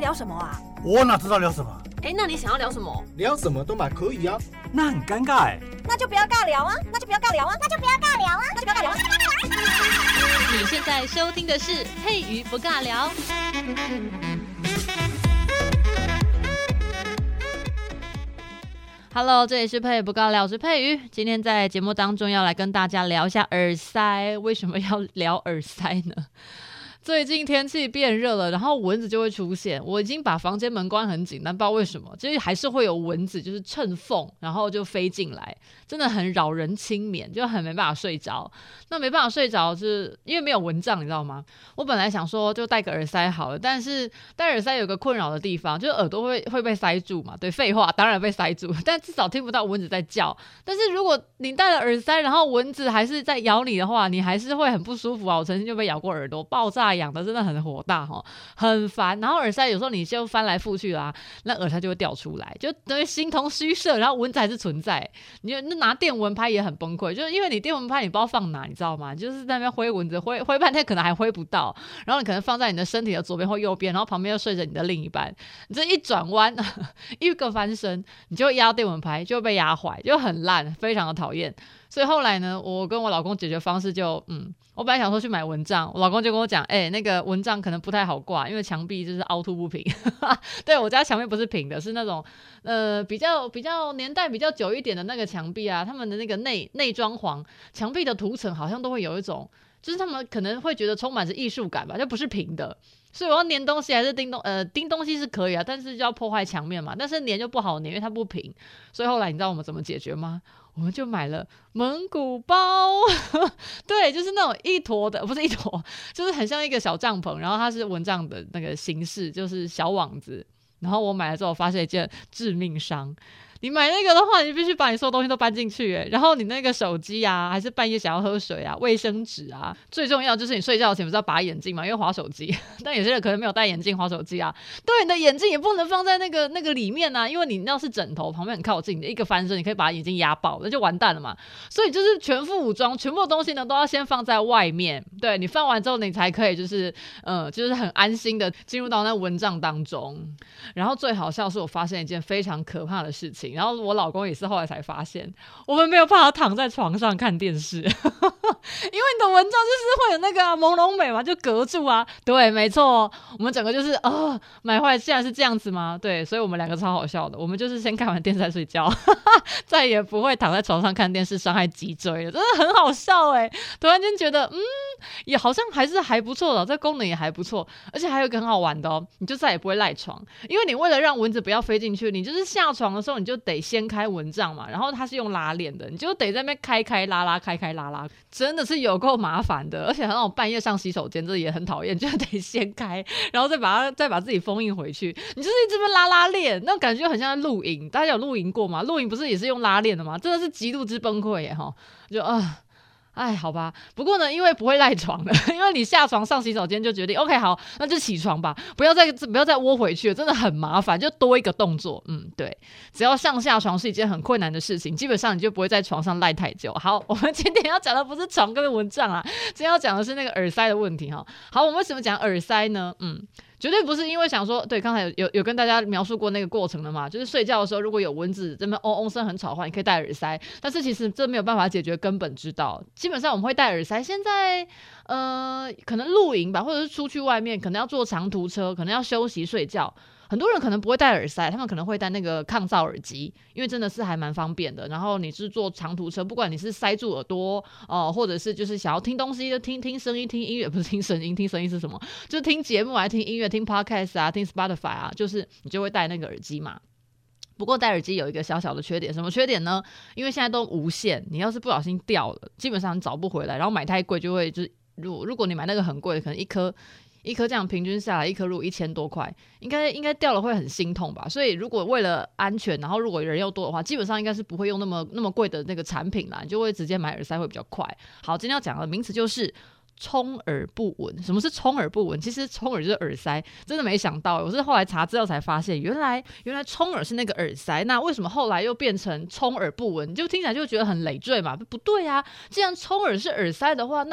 聊什么啊？ 我哪知道聊什么？ 那你想要聊什么？ 聊什么都嘛可以啊。 那很尴尬哎。 那就不要尬聊啊！那就不要尬聊啊！那就不要尬聊啊！那就不要尬聊啊！ 你现在收听的是佩瑜不尬聊。Hello， 这里是佩瑜不尬聊，我是佩瑜。今天在节目当中要来跟大家聊一下耳塞。为什么要聊耳塞呢？最近天气变热了，然后蚊子就会出现。我已经把房间门关很紧，但不知道为什么，就是还是会有蚊子，就是趁缝然后就飞进来，真的很扰人清眠，就很没办法睡着。那没办法睡着，是因为没有蚊帐，你知道吗？我本来想说就戴个耳塞好了，但是戴耳塞有个困扰的地方，就是耳朵会被塞住嘛。对，废话，当然被塞住，但至少听不到蚊子在叫。但是如果你戴了耳塞，然后蚊子还是在咬你的话，你还是会很不舒服啊。我曾经就被咬过耳朵，爆炸痒的，真的很火大齁，很烦。然后耳塞有时候你就翻来覆去啦，那耳塞就会掉出来，就等于形同虚设，然后蚊子还是存在。你就拿电蚊拍也很崩溃，就是因为你电蚊拍你不知道放哪，你知道吗？就是在那边挥蚊子，挥半天可能还挥不到，然后你可能放在你的身体的左边或右边，然后旁边又睡着你的另一半，你这一转弯一个翻身，你就压电蚊拍，就会被压坏，就很烂，非常的讨厌。所以后来呢，我跟我老公解决方式就我本来想说去买蚊帐，我老公就跟我讲，那个蚊帐可能不太好挂，因为墙壁就是凹凸不平。对，我家墙壁不是平的，是那种比较年代比较久一点的那个墙壁啊，他们的那个内装潢墙壁的涂层好像都会有一种，就是他们可能会觉得充满着艺术感吧，就不是平的。所以我要粘东西还是钉东西是可以啊，但是就要破坏墙面嘛，但是粘就不好粘，因为它不平。所以后来你知道我们怎么解决吗？我们就买了蒙古包。对，就是那种一坨的，不是一坨，就是很像一个小帐篷，然后它是蚊帐的那个形式，就是小网子。然后我买了之后发现一件致命伤，你买那个的话，你必须把你所有东西都搬进去，然后你那个手机啊，还是半夜想要喝水啊，卫生纸啊，最重要就是你睡觉前不是要拔眼镜嘛，因为滑手机。但有些人可能没有戴眼镜滑手机啊，对，你的眼镜也不能放在那个里面啊，因为你要是枕头旁边很靠近，你一个翻身你可以把眼镜压爆，那就完蛋了嘛。所以就是全副武装，全部的东西呢都要先放在外面，对，你放完之后你才可以就是很安心的进入到那蚊帐当中。然后最好笑是我发现一件非常可怕的事情，然后我老公也是后来才发现，我们没有办法躺在床上看电视。因为你的蚊帐就是会有那个朦胧美嘛，就隔住啊。对，没错，我们整个就是买坏，竟然是这样子吗？对，所以我们两个超好笑的，我们就是先看完电视再睡觉，再也不会躺在床上看电视伤害脊椎了，真的很好笑突然间觉得也好像还是还不错的，这功能也还不错。而且还有一个很好玩的你就再也不会赖床，因为你为了让蚊子不要飞进去，你就是下床的时候你就得掀开蚊帐嘛，然后它是用拉链的，你就得在那边开拉拉，开拉拉，真的是有够麻烦的。而且那种半夜上洗手间这也很讨厌，就得掀开，然后再把自己封印回去，你就是一直被拉链，那种感觉很像在露营。大家有露营过吗？露营不是也是用拉链的吗？真的是极度之崩溃就好吧。不过呢，因为不会赖床了，因为你下床上洗手间就决定 OK 好，那就起床吧，不要再窝回去了，真的很麻烦，就多一个动作。对，只要上下床是一件很困难的事情，基本上你就不会在床上赖太久。好，我们今天要讲的不是床跟蚊帐啊，今天要讲的是那个耳塞的问题好，我们为什么讲耳塞呢？绝对不是因为想说，对，刚才有跟大家描述过那个过程了嘛，就是睡觉的时候如果有蚊子这边嗡嗡声很吵的话，你可以戴耳塞，但是其实这没有办法解决根本之道。基本上我们会戴耳塞，现在可能露营吧，或者是出去外面可能要坐长途车，可能要休息睡觉，很多人可能不会戴耳塞，他们可能会戴那个抗噪耳机，因为真的是还蛮方便的。然后你是坐长途车，不管你是塞住耳朵或者是就是想要听东西就听声音听音乐，不是听声音，听声音是什么？就是听节目听音乐听 podcast 啊，听 Spotify 啊，就是你就会戴那个耳机嘛。不过戴耳机有一个小小的缺点，什么缺点呢？因为现在都无线，你要是不小心掉了，基本上你找不回来，然后买太贵就会就是如果你买那个很贵的，可能一颗这样平均下来，一颗如果1000多块，应该掉了会很心痛吧。所以如果为了安全，然后如果人又多的话，基本上应该是不会用那么贵的那个产品啦，你就会直接买耳塞会比较快。好，今天要讲的名词就是充耳不闻。什么是充耳不闻？其实充耳就是耳塞，真的没想到，我是后来查资料才发现，原来充耳是那个耳塞。那为什么后来又变成充耳不闻？就听起来就觉得很累赘嘛，不对啊！既然充耳是耳塞的话，那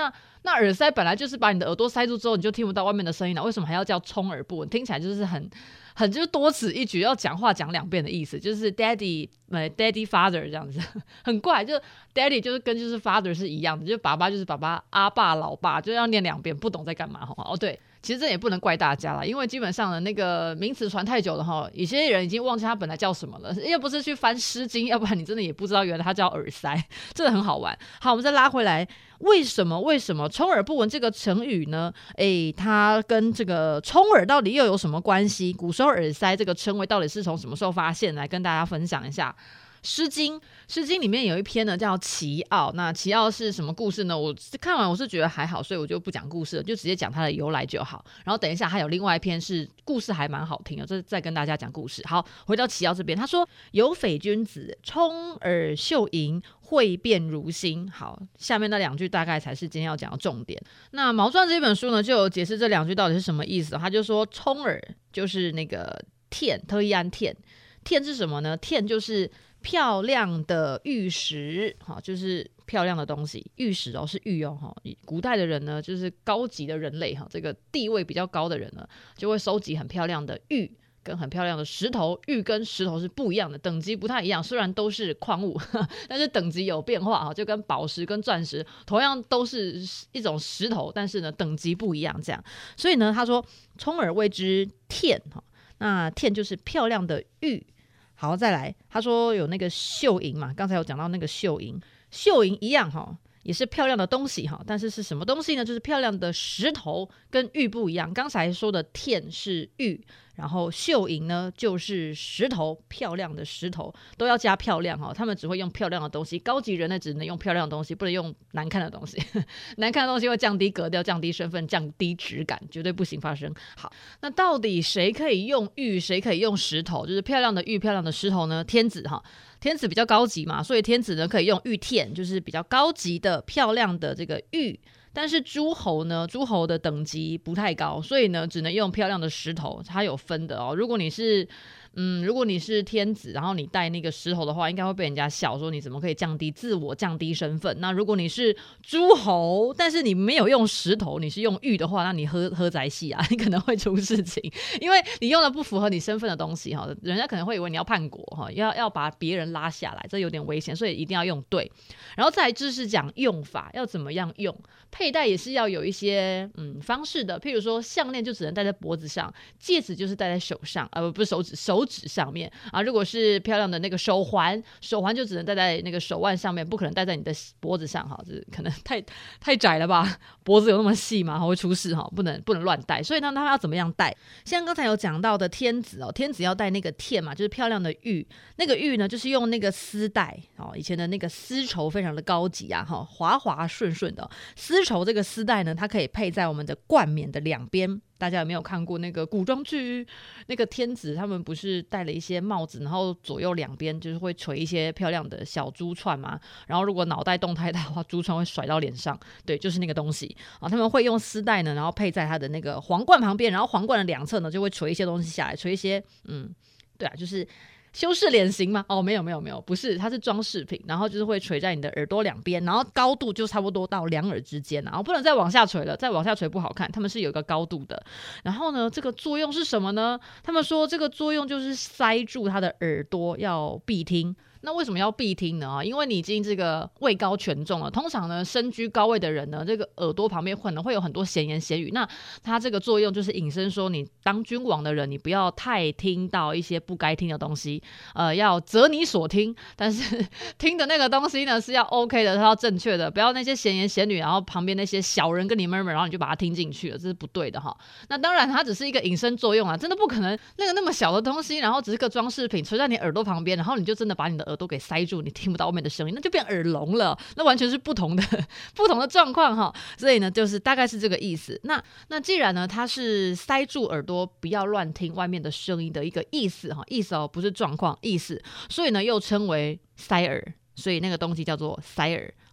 那耳塞本来就是把你的耳朵塞住之后，你就听不到外面的声音了，为什么还要叫充耳不闻？听起来就是很就是多此一举，要讲话讲2遍的意思，就是 daddy father 这样子，很怪。就 daddy 就是跟就是 father 是一样的，就爸爸就是爸爸，阿爸老爸就要念2遍，不懂在干嘛。哦，对。其实这也不能怪大家啦，因为基本上的那个名词传太久了哈，有些人已经忘记它本来叫什么了。要不是去翻诗经，要不然你真的也不知道原来它叫耳塞，真的很好玩。好，我们再拉回来，为什么充耳不闻这个成语呢？它跟这个充耳到底又有什么关系？古时候耳塞这个称谓到底是从什么时候发现？来跟大家分享一下。诗经里面有一篇呢叫齐奥，那齐奥是什么故事呢？我看完我是觉得还好，所以我就不讲故事了，就直接讲它的由来就好。然后等一下还有另外一篇是故事还蛮好听的，这再跟大家讲故事。好，回到齐奥这边，他说有匪君子充耳嗅银，会变如新。好，下面那2句大概才是今天要讲的重点。那毛传这本书呢就有解释这2句到底是什么意思。他就说充耳就是那个天，特意按天，天是什么呢？天就是漂亮的玉石，就是漂亮的东西。玉石是玉哦，古代的人呢，就是高级的人类这个地位比较高的人呢，就会收集很漂亮的玉跟很漂亮的石头。玉跟石头是不一样的，等级不太一样，虽然都是矿物，但是等级有变化，就跟宝石跟钻石同样都是一种石头，但是呢等级不一样这样。所以呢他说充耳谓之天，那天就是漂亮的玉。好，再来，他说有那个绣银嘛，刚才有讲到那个绣银一样也是漂亮的东西但是是什么东西呢？就是漂亮的石头，跟玉不一样。刚才说的天是玉，然后绣银呢就是石头，漂亮的石头都要加漂亮他们只会用漂亮的东西，高级人呢只能用漂亮的东西，不能用难看的东西难看的东西会降低格调，降低身份，降低质感，绝对不行发生。好，那到底谁可以用玉，谁可以用石头，就是漂亮的玉漂亮的石头呢？天子天子比较高级嘛，所以天子呢可以用玉天，就是比较高级的漂亮的这个玉。但是诸侯呢，诸侯的等级不太高，所以呢只能用漂亮的石头，它有分的如果你是天子，然后你带那个石头的话，应该会被人家笑说你怎么可以降低自我，降低身份。那如果你是诸侯，但是你没有用石头，你是用玉的话，那你喝宅戏啊，你可能会出事情，因为你用了不符合你身份的东西人家可能会以为你要叛国要把别人拉下来，这有点危险，所以一定要用对。然后再来就是讲用法，要怎么样用，佩戴也是要有一些方式的。譬如说项链就只能戴在脖子上，戒指就是戴在手上，不是手指上面啊。如果是漂亮的那个手环就只能戴在那个手腕上面，不可能戴在你的脖子上这可能太窄了吧，脖子有那么细吗？会出事不能乱戴。所以呢他们要怎么样戴？像刚才有讲到的天子天子要戴那个天嘛，就是漂亮的玉。那个玉呢就是用那个丝带以前的那个丝绸非常的高级啊滑滑顺顺的丝绸。这个丝带呢它可以配在我们的冠冕的2边。大家有没有看过那个古装剧，那个天子他们不是戴了一些帽子，然后左右2边就是会垂一些漂亮的小珠串嘛，然后如果脑袋动太大的话，珠串会甩到脸上，对，就是那个东西他们会用丝带呢，然后配在他的那个皇冠旁边，然后皇冠的2侧呢就会垂一些东西下来，垂一些对啊，就是修饰脸型吗？没有，不是，它是装饰品，然后就是会垂在你的耳朵2边，然后高度就差不多到2耳之间，然后不能再往下垂了，再往下垂不好看，他们是有一个高度的。然后呢，这个作用是什么呢？他们说这个作用就是塞住他的耳朵，要闭听。那为什么要闭听呢？因为你已经这个位高权重了，通常呢身居高位的人呢，这个耳朵旁边可能会有很多闲言闲语，那它这个作用就是引申说，你当君王的人，你不要太听到一些不该听的东西，要择你所听，但是听的那个东西呢是要 OK 的，是要正确的，不要那些闲言闲语，然后旁边那些小人跟你 murmur， 然后你就把它听进去了，这是不对的那当然它只是一个引申作用真的不可能那么小的东西，然后只是个装饰品垂在你耳朵旁边，然后你就真的把你的耳朵给塞住，你听不到外面的声音，那就变耳聋了，那完全是不同的状况所以呢就是大概是这个意思。那既然呢它是塞住耳朵不要乱听外面的声音的一个意思不是状况意思，所以呢又称为塞耳，所以那个东西叫做塞耳。好，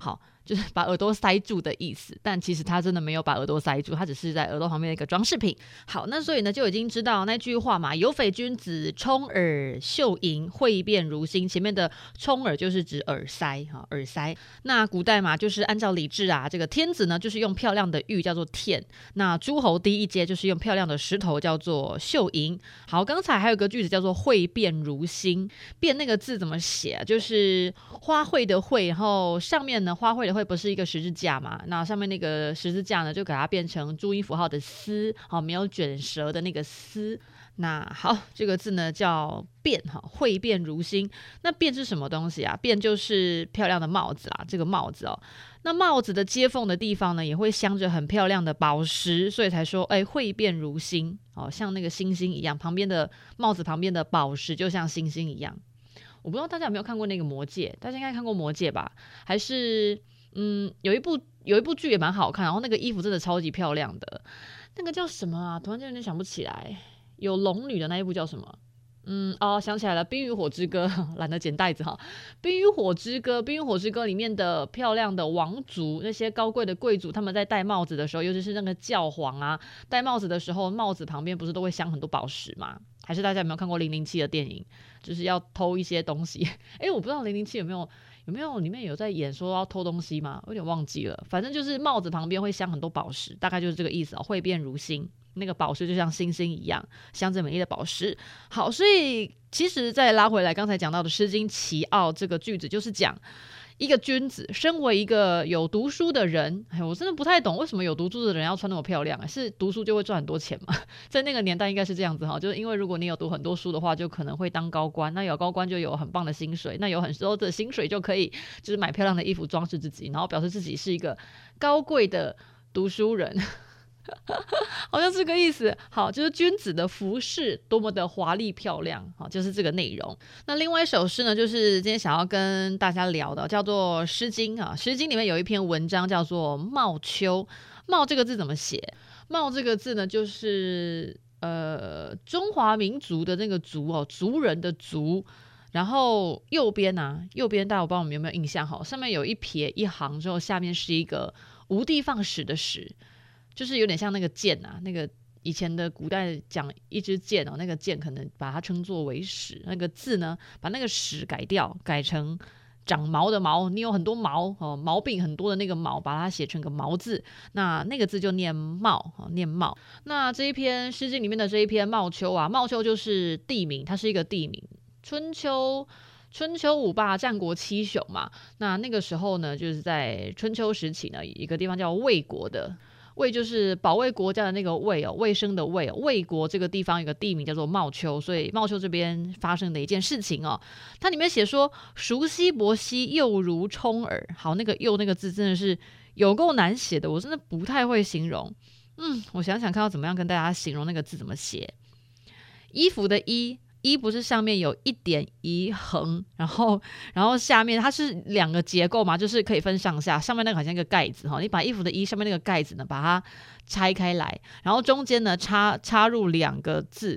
就是把耳朵塞住的意思，但其实他真的没有把耳朵塞住，他只是在耳朵旁边的一个装饰品。好，那所以呢就已经知道那句话嘛，有匪君子，充耳绣银，慧辩如新。前面的充耳就是指耳塞，耳塞。那古代嘛，就是按照礼制啊，这个天子呢就是用漂亮的玉叫做天，那诸侯第一阶就是用漂亮的石头叫做绣银。好，刚才还有个句子叫做慧辩如新，辩那个字怎么写啊？就是花卉的卉，然后上面呢花卉的卉不是一个十字架嘛？那上面那个十字架呢就给它变成注音符号的丝，好，没有卷舌的那个丝。那好，这个字呢叫辩，慧辩如新。那辩是什么东西啊？辩就是漂亮的帽子啦，这个帽子哦。那帽子的接缝的地方呢，也会镶着很漂亮的宝石，所以才说慧辩如新哦，像那个星星一样，旁边的帽子旁边的宝石就像星星一样。我不知道大家有没有看过那个魔戒，大家应该看过魔戒吧？还是有一部剧也蛮好看，然后那个衣服真的超级漂亮的，那个叫什么啊？突然间有点想不起来。有龙女的那一部叫什么？想起来了，《冰与火之歌》懒得剪带子哈，《冰与火之歌》里面的漂亮的王族，那些高贵的贵族，他们在戴帽子的时候，尤其是那个教皇啊，戴帽子的时候，帽子旁边不是都会镶很多宝石吗？还是大家有没有看过007的电影？就是要偷一些东西。我不知道007有没有里面有在演说要偷东西吗？我有点忘记了。反正就是帽子旁边会镶很多宝石，大概就是这个意思哦。慧辩如新，那个宝石就像星星一样，镶着美丽的宝石。好，所以其实再拉回来，刚才讲到的《诗经·齐奥》这个句子，就是讲一个君子身为一个有读书的人，我真的不太懂为什么有读书的人要穿那么漂亮，是读书就会赚很多钱吗？在那个年代应该是这样子哈，就是因为如果你有读很多书的话，就可能会当高官，那有高官就有很棒的薪水，那有很多的薪水就可以就是买漂亮的衣服装饰自己，然后表示自己是一个高贵的读书人。好像是这个意思。好，就是君子的服饰多么的华丽漂亮，好，就是这个内容。那另外一首诗呢，就是今天想要跟大家聊的，叫做《诗经》啊。《诗经》里面有一篇文章叫做《茂丘》。茂这个字怎么写？茂这个字呢，就是中华民族的那个族哦，族人的族。然后右边大家我不知道我们有没有印象哈，上面有一撇一行之后，下面是一个无的放矢的矢。就是有点像那个箭啊，那个以前的古代讲一支箭哦，那个箭可能把它称作为矢，那个字呢，把那个矢改掉，改成长毛的毛，你有很多毛哦，毛病很多的那个毛，把它写成个毛字，那个字就念茂，念茂。那这一篇诗经里面的这一篇茂丘啊，茂丘就是地名，它是一个地名。春秋五霸，战国七雄嘛，那个时候呢，就是在春秋时期呢，一个地方叫魏国的。魏就是保卫国家的那个魏哦，卫生的魏哦。魏国这个地方有个地名叫做茂丘，所以茂丘这边发生的一件事情哦，它里面写说熟兮伯兮，又如充耳。好，那个又那个字真的是有够难写的，我真的不太会形容。我想想看要怎么样跟大家形容那个字怎么写。衣服的衣不是上面有一点一横，然后下面它是两个结构嘛，就是可以分上下，上面那个好像一个盖子哈，你把衣服的衣上面那个盖子呢把它拆开来，然后中间呢插入两个字，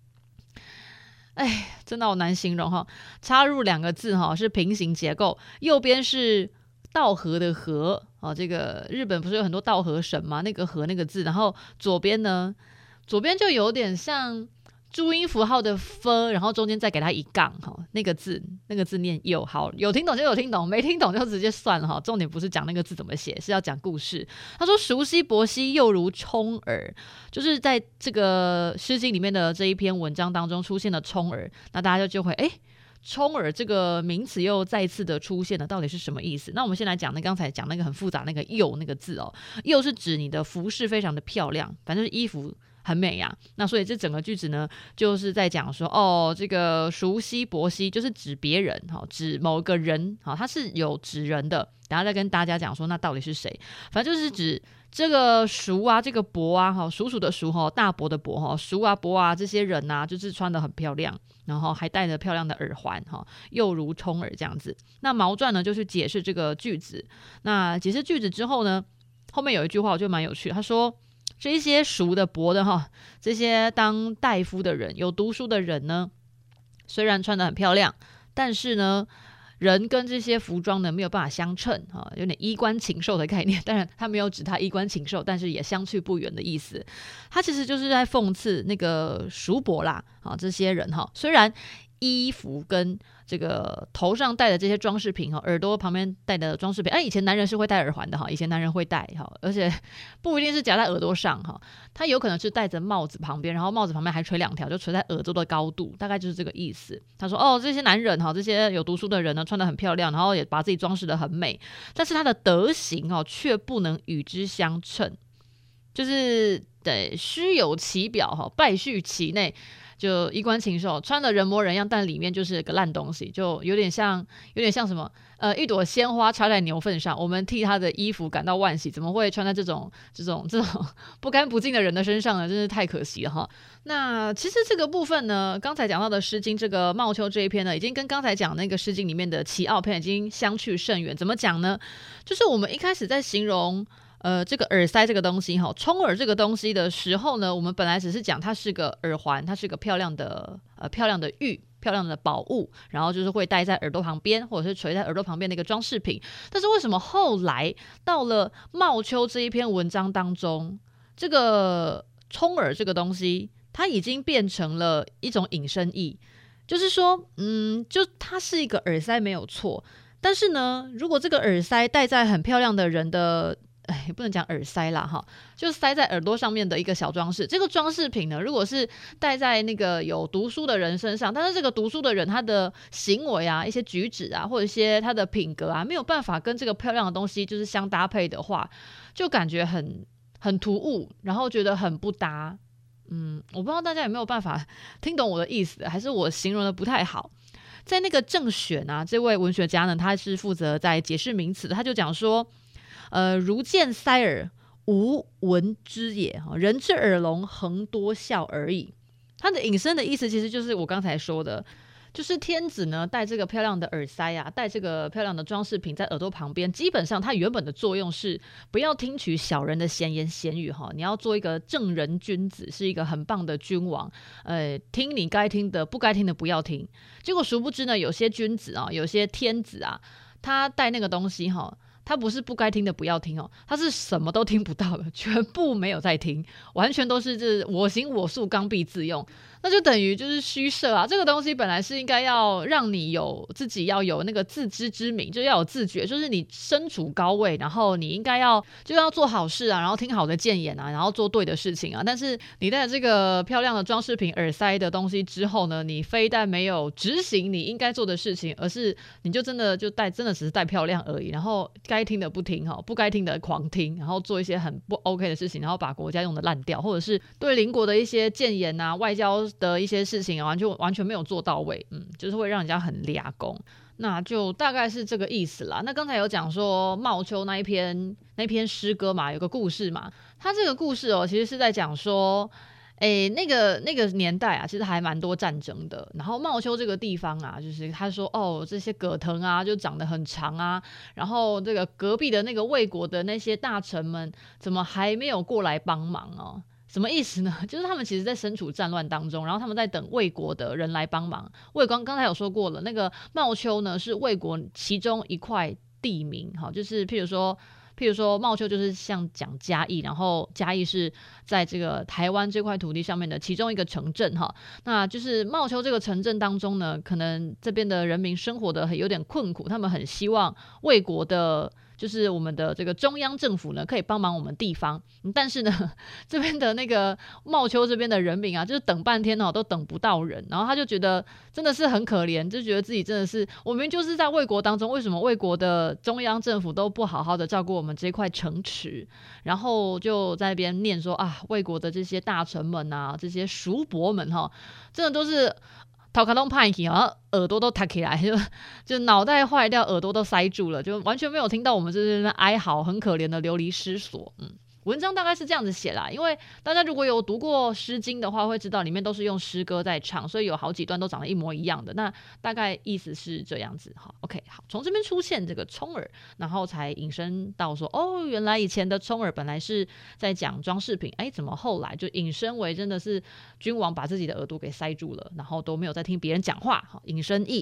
真的好难形容哈，插入两个字哈是平行结构，右边是稻禾的禾哦，这个日本不是有很多稻禾神吗？那个禾那个字，然后左边就有点像注音符号的 f， 然后中间再给它一杠，那个字念又。好，有听懂就有听懂，没听懂就直接算了。重点不是讲那个字怎么写，是要讲故事。他说熟兮伯兮，又如充耳，就是在这个诗经里面的这一篇文章当中出现了充耳，那大家就会充耳这个名词又再次的出现了，到底是什么意思？那我们先来讲刚才讲那个很复杂那个又那个字哦，又是指你的服饰非常的漂亮，反正是衣服很美啊。那所以这整个句子呢，就是在讲说这个熟兮伯兮就是指别人，指某个人，它是有指人的。等下再跟大家讲说那到底是谁，反正就是指这个熟啊，这个伯啊，鼠鼠的鼠，大伯的伯，熟啊伯啊这些人啊，就是穿得很漂亮，然后还戴着漂亮的耳环，又如充耳这样子。那毛传呢就去解释这个句子，那解释句子之后呢，后面有一句话我觉得蛮有趣的，他说这些熟的伯的这些当大夫的人，有读书的人呢，虽然穿得很漂亮，但是呢人跟这些服装呢没有办法相称啊，有点衣冠禽兽的概念。当然他没有指他衣冠禽兽，但是也相去不远的意思。他其实就是在讽刺那个叔伯啦啊，这些人哈，虽然衣服跟这个头上戴的这些装饰品，耳朵旁边戴的装饰品，以前男人是会戴耳环的哈，以前男人会戴哈，而且不一定是夹在耳朵上哈，他有可能是戴着帽子旁边，然后帽子旁边还垂2条，就垂在耳朵的高度，大概就是这个意思。他说这些男人哈，这些有读书的人呢，穿得很漂亮，然后也把自己装饰得很美，但是他的德行却不能与之相称，就是对虚有其表哈，败絮其内。就衣冠禽兽，穿的人模人样，但里面就是个烂东西，就有点像什么一朵鲜花插在牛粪上，我们替他的衣服感到惋惜，怎么会穿在这种不干不净的人的身上呢？真是太可惜了哈。那其实这个部分呢，刚才讲到的《诗经》这个茂丘这一篇呢，已经跟刚才讲那个《诗经》里面的齐傲篇已经相去甚远。怎么讲呢？就是我们一开始在形容这个耳塞这个东西哈，冲耳这个东西的时候呢，我们本来只是讲它是个耳环，它是个漂亮的玉。漂亮的宝物，然后就是会戴在耳朵旁边，或者是垂在耳朵旁边的一个装饰品。但是为什么后来到了茂丘这一篇文章当中，这个冲耳这个东西，它已经变成了一种引申义，就是说，就它是一个耳塞没有错，但是呢，如果这个耳塞戴在很漂亮的人的不能讲耳塞啦哈，就塞在耳朵上面的一个小装饰。这个装饰品呢，如果是戴在那个有读书的人身上，但是这个读书的人他的行为啊、一些举止啊，或者一些他的品格啊，没有办法跟这个漂亮的东西就是相搭配的话，就感觉很突兀，然后觉得很不搭。我不知道大家有没有办法听懂我的意思，还是我形容的不太好。在那个郑选啊，这位文学家呢，他是负责在解释名词的，他就讲说。如见塞耳，无闻之也。人之耳聋，横多笑而已。它的引申的意思其实就是我刚才说的，就是天子呢戴这个漂亮的耳塞啊，戴这个漂亮的装饰品在耳朵旁边，基本上它原本的作用是不要听取小人的闲言闲语哈，你要做一个正人君子，是一个很棒的君王。听你该听的，不该听的不要听。结果殊不知呢，有些君子啊，有些天子啊，他戴那个东西哈。他不是不该听的不要听他是什么都听不到的，全部没有在听，完全都是这我行我素，刚愎自用，那就等于就是虚设啊。这个东西本来是应该要让你自己要有那个自知之明，就要有自觉，就是你身处高位，然后你应该要做好事啊，然后听好的谏言啊，然后做对的事情啊。但是你带这个漂亮的装饰品耳塞的东西之后呢，你非但没有执行你应该做的事情，而是你就真的只是戴漂亮而已，然后该听的不听不该听的狂听，然后做一些很不 OK 的事情，然后把国家用的烂掉，或者是对邻国的一些谏言啊、外交的一些事情完全没有做到位，就是会让人家很俩公。那就大概是这个意思啦。那刚才有讲说茂丘那一篇诗歌嘛，有个故事嘛，他这个故事其实是在讲说那个年代啊，其实还蛮多战争的。然后茂丘这个地方啊，就是他说这些葛藤啊，就长得很长啊。然后这个隔壁的那个魏国的那些大臣们，怎么还没有过来帮忙什么意思呢？就是他们其实在身处战乱当中，然后他们在等魏国的人来帮忙。魏国刚才有说过了，那个茂丘呢是魏国其中一块地名，就是譬如说茂丘就是像讲嘉义，然后嘉义是在这个台湾这块土地上面的其中一个城镇那就是茂丘这个城镇当中呢，可能这边的人民生活的有点困苦，他们很希望魏国的就是我们的这个中央政府呢可以帮忙我们地方，但是呢这边的那个茂丘这边的人民啊，就是等半天都等不到人，然后他就觉得真的是很可怜，就觉得自己真的是我明明就是在魏国当中，为什么魏国的中央政府都不好好的照顾我们这块城池，然后就在那边念说魏国的这些大臣们啊，这些叔伯们真的都是头壳都派去，然后耳朵都塌起来，就脑袋坏掉，耳朵都塞住了，就完全没有听到我们这边哀嚎，很可怜的流离失所。文章大概是这样子写啦，因为大家如果有读过《诗经》的话，会知道里面都是用诗歌在唱，所以有好几段都长得一模一样的。那大概意思是这样子。好 ，OK， 好，从这边出现这个冲耳，然后才引申到说，原来以前的冲耳本来是在讲装饰品，怎么后来就引申为真的是君王把自己的耳朵给塞住了，然后都没有在听别人讲话，引申义。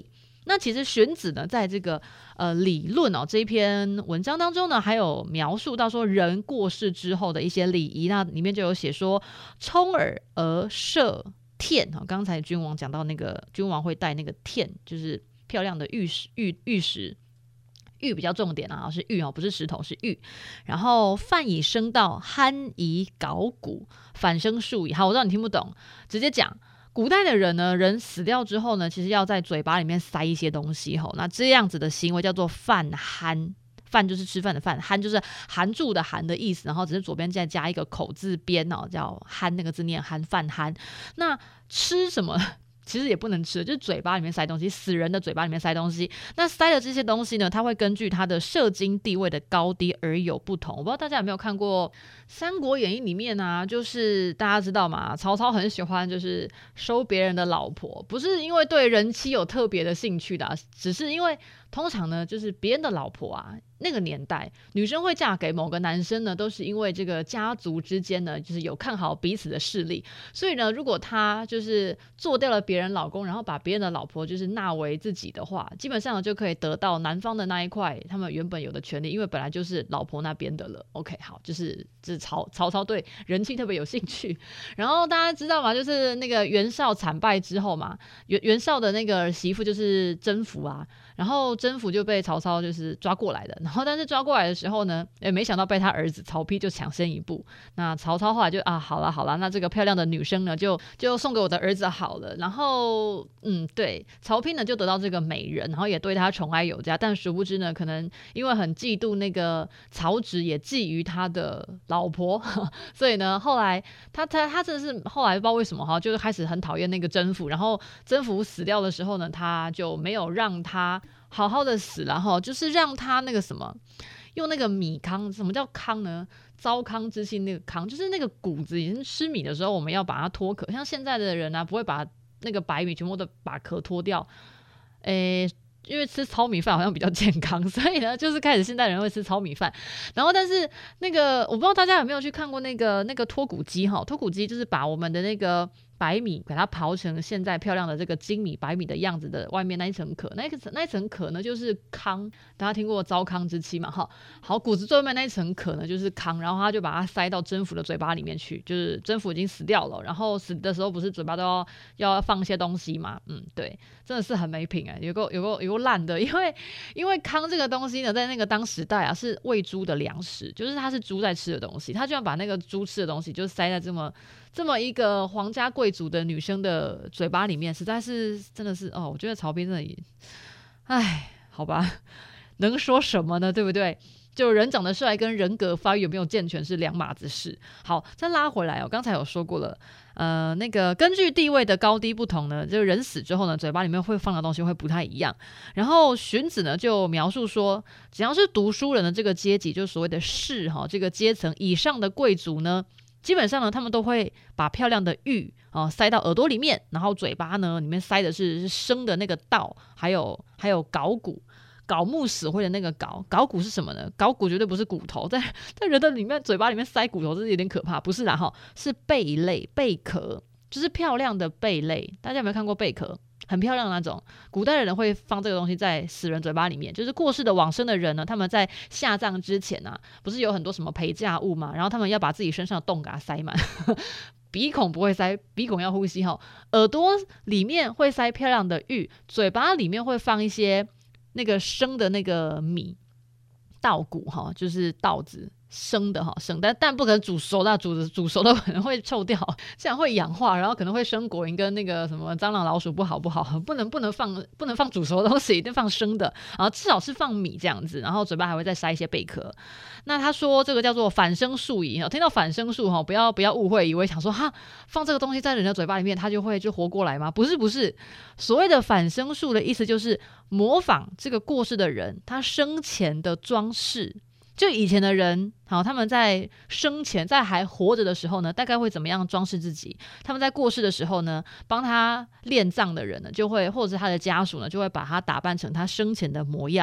那其实荀子呢，在这个理论这一篇文章当中呢，还有描述到说人过世之后的一些礼仪，那里面就有写说充耳而射텐，刚才君王讲到那个君王会戴那个텐，就是漂亮的玉石，玉比较重点啊，是玉不是石头，是玉。然后饭以生道，酣以槁骨，反生数矣。好，我知道你听不懂，直接讲。古代的人呢，人死掉之后呢，其实要在嘴巴里面塞一些东西那这样子的行为叫做饭酣。饭就是吃饭的饭，酣就是含住的含的意思，然后只是左边再加一个口字边叫酣，那个字念酣，饭酣。那吃什么？其实也不能吃，就是嘴巴里面塞东西，死人的嘴巴里面塞东西。那塞的这些东西呢，它会根据它的社经地位的高低而有不同。我不知道大家有没有看过《三国演义》里面啊，就是大家知道嘛，曹操很喜欢就是收别人的老婆，不是因为对人妻有特别的兴趣的只是因为通常呢，就是别人的老婆啊，那个年代女生会嫁给某个男生呢，都是因为这个家族之间呢，就是有看好彼此的势力。所以呢，如果他就是做掉了别人老公，然后把别人的老婆就是纳为自己的话，基本上就可以得到男方的那一块他们原本有的权利，因为本来就是老婆那边的了。OK， 好，就是曹操对人妻特别有兴趣。然后大家知道嘛，就是那个袁绍惨败之后嘛，袁绍的那个媳妇就是甄宓啊。然后甄宓就被曹操就是抓过来的，然后但是抓过来的时候呢，没想到被他儿子曹丕就抢先一步。那曹操后来就好了，那这个漂亮的女生呢，就送给我的儿子好了。然后对，曹丕呢就得到这个美人，然后也对他宠爱有加。但殊不知呢，可能因为很嫉妒那个曹植也觊觎他的老婆，所以呢后来他真的是后来不知道为什么就是开始很讨厌那个甄宓。然后甄宓死掉的时候呢，他就没有让他好好的死了就是让他那个什么，用那个米糠。什么叫糠呢？糟糠之妻那个糠，就是那个谷子已经吃米的时候，我们要把它脱壳。像现在的人不会把那个白米全部都把壳脱掉，因为吃糙米饭好像比较健康，所以呢，就是开始现代人会吃糙米饭。然后，但是那个我不知道大家有没有去看过那个脱骨机脱骨机就是把我们的那个白米给它刨成现在漂亮的这个精米白米的样子的外面那一层壳，那一层壳呢就是糠。大家听过糟糠之妻嘛？好，谷子最外面那一层壳呢就是糠，然后他就把它塞到甄宓的嘴巴里面去。就是甄宓已经死掉了，然后死的时候不是嘴巴都要放一些东西嘛？对，真的是很没品有够烂的。因为糠这个东西呢，在那个当时代是喂猪的粮食，就是它是猪在吃的东西，他居然把那个猪吃的东西就塞在这么一个皇家贵族的女生的嘴巴里面，实在是真的是我觉得曹丕真的也，好吧，能说什么呢？对不对？就人长得帅跟人格发育有没有健全是两码子事。好，再拉回来刚才有说过了，那个根据地位的高低不同呢，就人死之后呢，嘴巴里面会放的东西会不太一样。然后荀子呢就描述说，只要是读书人的这个阶级，就是所谓的士这个阶层以上的贵族呢，基本上呢，他们都会把漂亮的玉塞到耳朵里面，然后嘴巴呢里面塞的是生的那个稻，还有槁骨。槁木死灰的那个槁骨是什么呢？槁骨绝对不是骨头，在人的里面嘴巴里面塞骨头，这是有点可怕。不是啦是贝类，贝壳，就是漂亮的贝类。大家有没有看过贝壳？很漂亮的那种。古代的人会放这个东西在死人嘴巴里面，就是过世的往生的人呢，他们在下葬之前不是有很多什么陪嫁物嘛，然后他们要把自己身上的洞给它塞满。鼻孔不会塞，鼻孔要呼吸耳朵里面会塞漂亮的玉，嘴巴里面会放一些那个生的那个米稻谷就是稻子生的但不可能煮熟的，煮熟的可能会臭掉，这样会氧化，然后可能会生果蝇跟那个什么蟑螂老鼠，不好，不能放煮熟的东西，一定放生的，然后至少是放米这样子，然后嘴巴还会再塞一些贝壳。那他说这个叫做反生数矣，听到反生数不要误会，以为想说放这个东西在人的嘴巴里面，他就会活过来吗？不是，所谓的反生数的意思就是模仿这个过世的人他生前的装饰。就以前的人他们在生前在还活着的时候呢，大概会怎么样装饰自己？他们在过世的时候呢，帮他殓葬的人呢，就会或者是他的家属呢，就会把他打扮成他生前的模样，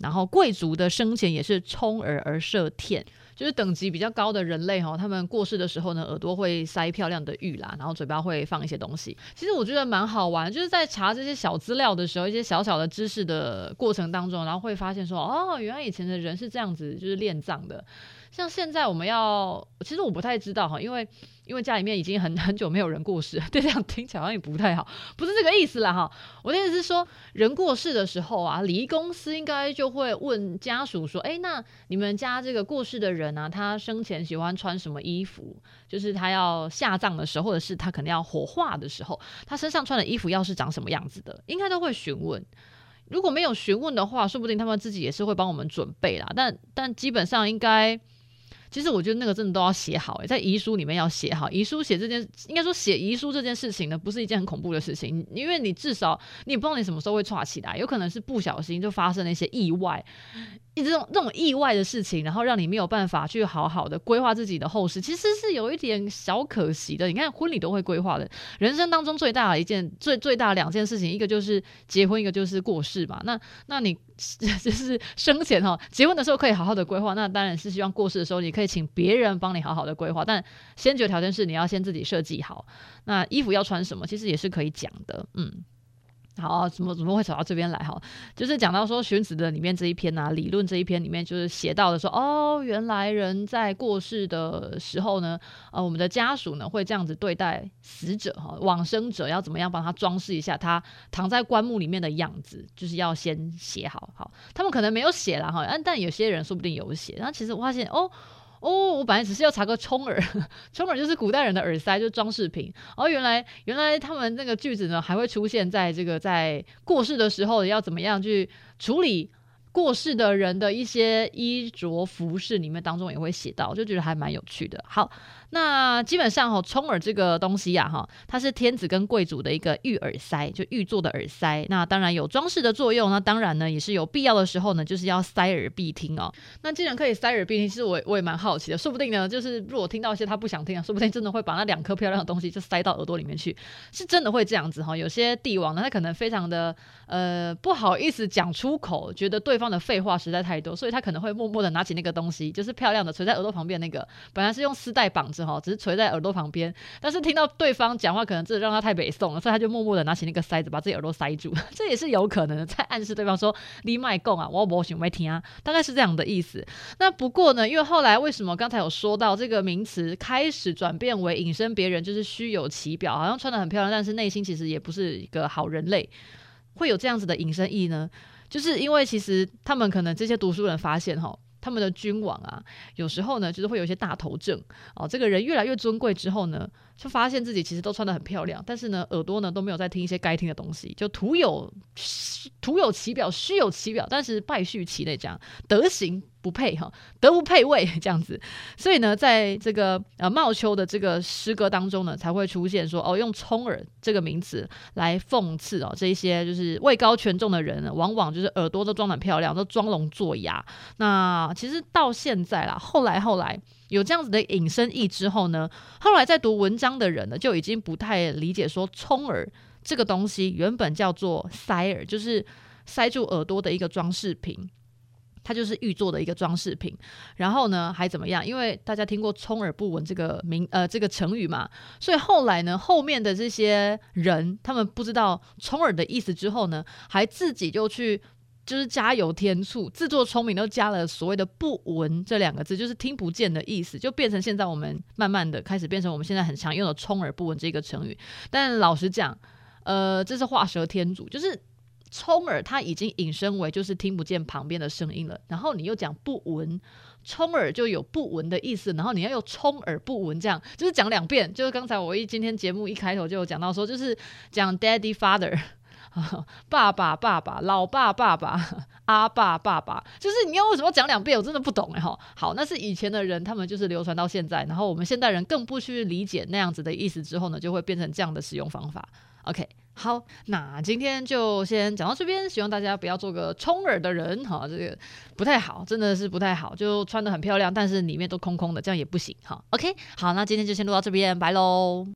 然后贵族的生前也是充耳而设天。就是等级比较高的人类他们过世的时候呢，耳朵会塞漂亮的玉啦，然后嘴巴会放一些东西。其实我觉得蛮好玩，就是在查这些小资料的时候，一些小小的知识的过程当中，然后会发现说，原来以前的人是这样子，就是殓葬的。像现在我们其实我不太知道因为家里面已经很久没有人过世，对，这样听起来好像也不太好，不是这个意思啦我的意思是说，人过世的时候啊，礼仪公司应该就会问家属说，那你们家这个过世的人啊，他生前喜欢穿什么衣服？就是他要下葬的时候，或者是他可能要火化的时候，他身上穿的衣服要是长什么样子的，应该都会询问。如果没有询问的话，说不定他们自己也是会帮我们准备啦。但基本上应该。其实我觉得那个真的都要写好在遗书里面要写好。遗书应该说写遗书这件事情呢，不是一件很恐怖的事情，因为你至少你也不知道你什么时候会岔起来，有可能是不小心就发生了一些意外，这种意外的事情，然后让你没有办法去好好的规划自己的后事，其实是有一点小可惜的。你看婚礼都会规划的，人生当中最大的两件事情，一个就是结婚，一个就是过世嘛。那你就是生前结婚的时候可以好好的规划，那当然是希望过世的时候你可以请别人帮你好好的规划，但先决条件是你要先自己设计好。那衣服要穿什么，其实也是可以讲的。好，怎么会走到这边来就是讲到说荀子的里面这一篇啊，理论这一篇里面就是写到的说，原来人在过世的时候呢，我们的家属呢会这样子对待死者往生者要怎么样帮他装饰一下他躺在棺木里面的样子，就是要先写好。他们可能没有写啦但有些人说不定有写。然后其实我发现我本来只是要查个充耳，充耳就是古代人的耳塞，就是装饰品。原来他们那个句子呢，还会出现在在过世的时候要怎么样去处理过世的人的一些衣着服饰里面当中也会写到，就觉得还蛮有趣的。好，那基本上充耳这个东西它是天子跟贵族的一个玉耳塞，就玉做的耳塞。那当然有装饰的作用，那当然呢也是有必要的时候呢，就是要塞耳必听那既然可以塞耳必听，其实我也蛮好奇的，说不定呢就是如果听到一些他不想听说不定真的会把那2颗漂亮的东西就塞到耳朵里面去，是真的会这样子有些帝王呢，他可能非常的不好意思讲出口，觉得对方的废话实在太多，所以他可能会默默的拿起那个东西，就是漂亮的垂在耳朵旁边那个，本来是用丝带绑着只是垂在耳朵旁边，但是听到对方讲话可能真的让他太北宋了，所以他就默默的拿起那个塞子把自己耳朵塞住，这也是有可能的，在暗示对方说你别讲啊，我没想要听啊，大概是这样的意思。那不过呢，因为后来为什么刚才有说到这个名词开始转变为引申别人就是虚有其表，好像穿得很漂亮，但是内心其实也不是一个好人类，会有这样子的引申意呢？就是因为其实他们可能这些读书人发现他们的君王啊，有时候呢就是会有一些大头症这个人越来越尊贵之后呢，就发现自己其实都穿得很漂亮，但是呢耳朵呢都没有在听一些该听的东西，就徒有其表，虚有其表，但是败絮其内，这样德行不配德不配位这样子。所以呢在这个茂丘的这个诗歌当中呢，才会出现说用充耳这个名词来讽刺这一些就是位高权重的人呢，往往就是耳朵都装得很漂亮，都装聋作哑。那其实到现在啦，后来有这样子的引申义之后呢，后来在读文章的人呢，就已经不太理解说充耳这个东西原本叫做塞耳，就是塞住耳朵的一个装饰品，它就是玉做的一个装饰品。然后呢还怎么样，因为大家听过充耳不闻这个成语嘛，所以后来呢后面的这些人他们不知道充耳的意思之后呢，还自己就去就是加油添醋，自作聪明，都加了所谓的不闻这2个字，就是听不见的意思，就变成现在我们慢慢的开始变成我们现在很常用的充耳不闻这个成语。但老实讲这是画蛇添足，就是充耳它已经引申为就是听不见旁边的声音了，然后你又讲不闻，充耳就有不闻的意思，然后你要用充耳不闻，这样就是讲2遍。就是刚才我今天节目一开头就有讲到说，就是讲 daddy father爸爸爸爸，老爸爸爸，阿爸爸爸，就是你要为什么要讲2遍，我真的不懂好，那是以前的人他们就是流传到现在，然后我们现代人更不去理解那样子的意思之后呢，就会变成这样的使用方法。OK， 好，那今天就先讲到这边，希望大家不要做个充耳的人这个不太好，真的是不太好，就穿得很漂亮但是里面都空空的，这样也不行OK， 好，那今天就先录到这边，拜咯。